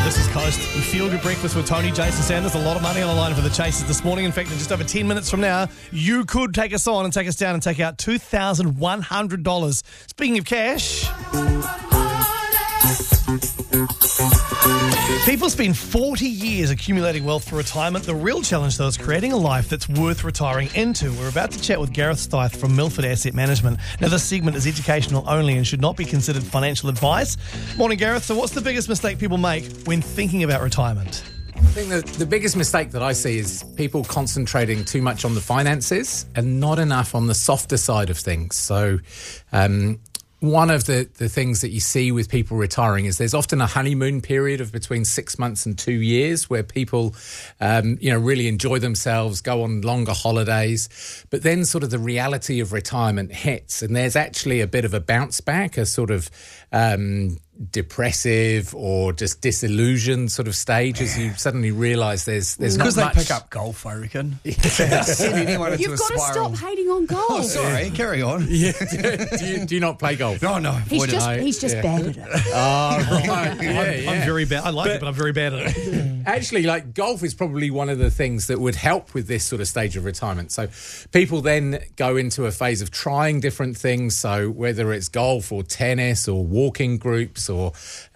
This is Coast. You feel good breakfast with Tony, Jason Sanders. A lot of money on the line for the Chasers this morning. In fact, in just over 10 minutes from now, you could take us on and take us down and take out $2,100. Speaking of cash, people spend 40 years accumulating wealth for retirement. The real challenge, though, is creating a life that's worth retiring into. We're about to chat with Gareth Stythe from Milford Asset Management. Now, this segment is educational only and should not be considered financial advice. Morning, Gareth. So what's the biggest mistake people make when thinking about retirement? I think that the biggest mistake that I see is people concentrating too much on the finances and not enough on the softer side of things. So, one of the things that you see with people retiring is there's often a honeymoon period of between 6 months and 2 years where people, really enjoy themselves, go on longer holidays. But then sort of the reality of retirement hits and there's actually a bit of a bounce back, a sort of depressive or just disillusioned sort of stage as you suddenly realise there's not much. Because they pick up golf, I reckon. Send anyone into You've got to stop hating on golf. Oh, sorry, carry on. Yeah. Do you not play golf? No. He's just bad at it. Oh, right. Yeah, I'm very bad. I like it, but I'm very bad at it. Actually, like golf is probably one of the things that would help with this sort of stage of retirement. So people then go into a phase of trying different things. So whether it's golf or tennis or walking groups or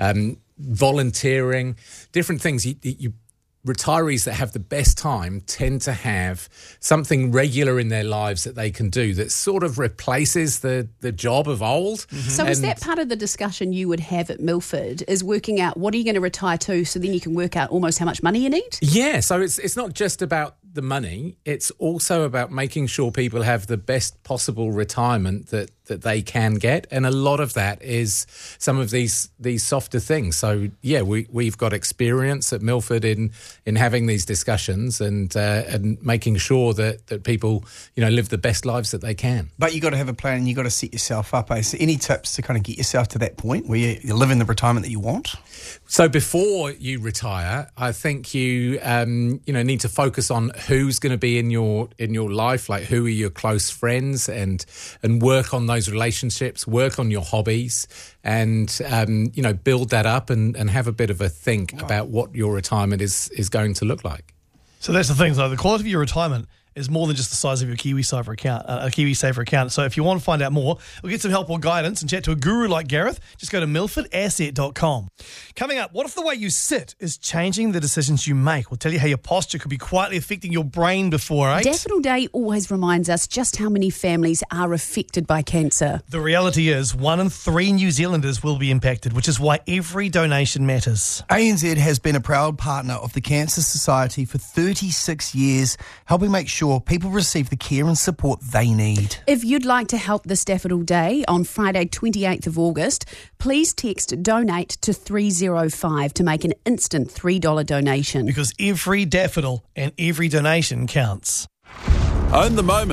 volunteering, different things. Retirees that have the best time tend to have something regular in their lives that they can do that sort of replaces the job of old. Mm-hmm. So is that part of the discussion you would have at Milford, is working out what are you going to retire to so then you can work out almost how much money you need? Yeah, so it's not just about the money, it's also about making sure people have the best possible retirement that they can get, and a lot of that is some of these softer things. So yeah, we've got experience at Milford in having these discussions and making sure that people live the best lives that they can. But you got to have a plan and you got to set yourself up. So any tips to kind of get yourself to that point where you live in the retirement that you want? So before you retire, I think you need to focus on who's going to be in your life, like who are your close friends, and work on those relationships, work on your hobbies, and build that up and have a bit of a think about what your retirement is going to look like. So that's the thing, though. The quality of your retirement is more than just the size of your KiwiSaver account. So if you want to find out more, we'll get some help or guidance and chat to a guru like Gareth. Just go to milfordasset.com. Coming up, what if the way you sit is changing the decisions you make? We'll tell you how your posture could be quietly affecting your brain before 8. Daffodil Day always reminds us just how many families are affected by cancer. The reality is 1 in 3 New Zealanders will be impacted, which is why every donation matters. ANZ has been a proud partner of the Cancer Society for 36 years, helping make sure people receive the care and support they need. If you'd like to help this Daffodil Day on Friday 28th of August, please text donate to 305 to make an instant $3 donation. Because every daffodil and every donation counts. Own the moment.